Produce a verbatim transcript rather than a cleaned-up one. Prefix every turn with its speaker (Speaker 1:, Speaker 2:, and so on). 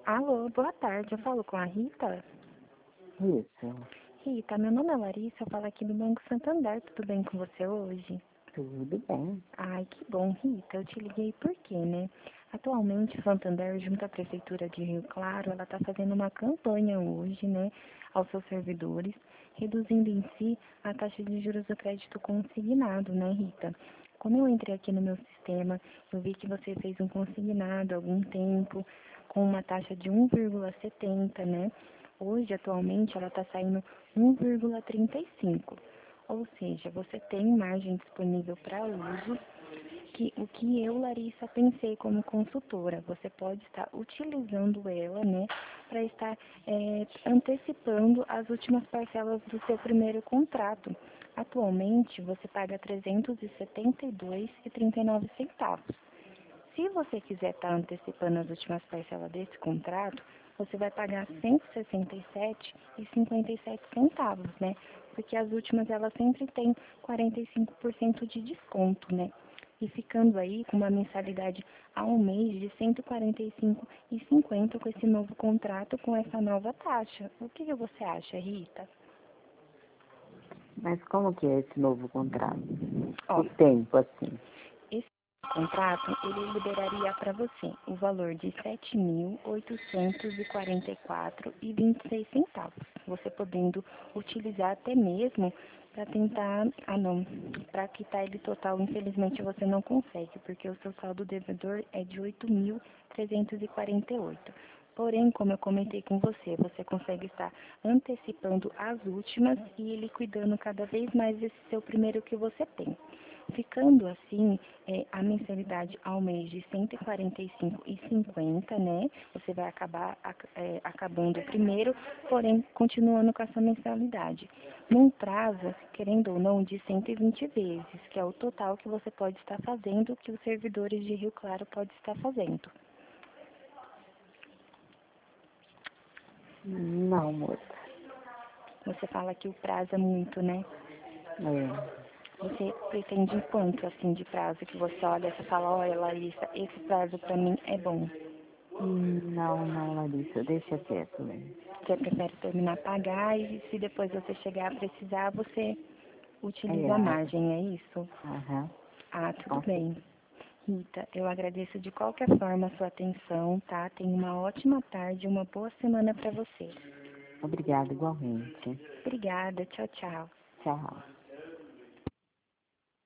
Speaker 1: Alô, boa tarde. Eu falo com a Rita?
Speaker 2: Isso,
Speaker 1: Rita, meu nome é Larissa, eu falo aqui do Banco Santander. Tudo bem com você hoje?
Speaker 2: tudo bem.
Speaker 1: Ai, que bom, Rita. Eu te liguei por quê, né? Atualmente, o Santander, junto à Prefeitura de Rio Claro, ela está fazendo uma campanha hoje, né, aos seus servidores, reduzindo em si a taxa de juros do crédito consignado, né, Rita? Quando eu entrei aqui no meu sistema, eu vi que você fez um consignado há algum tempo, com uma taxa de um vírgula setenta, né? Hoje, atualmente, ela está saindo um vírgula trinta e cinco. Ou seja, você tem margem disponível para uso, que o que eu, Larissa, pensei como consultora. Você pode estar utilizando ela, né, para estar é, antecipando as últimas parcelas do seu primeiro contrato. Atualmente, você paga trezentos e setenta e dois reais e trinta e nove centavos. Se você quiser estar antecipando as últimas parcelas desse contrato, você vai pagar cento e sessenta e sete reais e cinquenta e sete centavos, né? Porque as últimas elas sempre têm quarenta e cinco por cento de desconto, né? E ficando aí com uma mensalidade ao mês de cento e quarenta e cinco reais e cinquenta centavos com esse novo contrato, com essa nova taxa. O que que você acha, Rita?
Speaker 2: Mas como que é esse novo contrato?
Speaker 1: Ó,
Speaker 2: O tempo, assim.
Speaker 1: esse contrato, ele liberaria para você o valor de sete mil oitocentos e quarenta e quatro reais e vinte e seis centavos. Você podendo utilizar até mesmo para tentar, ah não, para quitar ele total, infelizmente você não consegue, porque o seu saldo devedor é de oito mil trezentos e quarenta e oito. Porém, como eu comentei com você, você consegue estar antecipando as últimas e liquidando cada vez mais esse seu primeiro que você tem. Ficando assim, é, a mensalidade ao mês de cento e quarenta e cinco reais e cinquenta centavos, né? Você vai acabar é, acabando o primeiro, porém continuando com essa mensalidade. Num prazo, querendo ou não, de cento e vinte vezes, que é o total que você pode estar fazendo, que os servidores de Rio Claro podem estar fazendo.
Speaker 2: Não, moça.
Speaker 1: Você fala que o prazo é muito, né?
Speaker 2: É.
Speaker 1: Você pretende quanto, assim, de prazo que você olha, você fala, olha, Larissa, esse prazo para mim é bom.
Speaker 2: Hum, Não, não, Larissa, deixa quieto, né?
Speaker 1: Você prefere terminar pagar e se depois você chegar a precisar, você utiliza a
Speaker 2: É,
Speaker 1: margem, é isso?
Speaker 2: aham,
Speaker 1: Ah, tudo
Speaker 2: com
Speaker 1: bem.
Speaker 2: certeza.
Speaker 1: Rita, eu agradeço de qualquer forma a sua atenção, tá? Tenha uma ótima tarde e uma boa semana para você.
Speaker 2: Obrigada, igualmente.
Speaker 1: Obrigada, tchau, tchau.
Speaker 2: Tchau.